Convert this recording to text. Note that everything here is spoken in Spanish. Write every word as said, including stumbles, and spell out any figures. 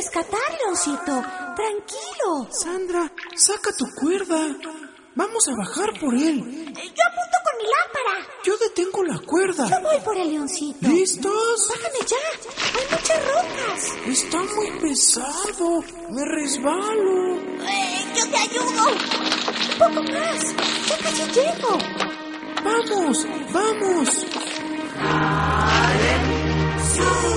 rescatar, Leoncito. Tranquilo. Sandra, saca tu cuerda. Vamos a bajar por él. Yo apunto con mi lámpara. Yo detengo la cuerda. Yo voy por el Leoncito. ¿Listos? Bájame ya. Hay muchas rocas. Está muy pesado. Me resbalo. Eh, yo te ayudo. Un poco más. Ya casi llego. Vamos, vamos. Sale, sube.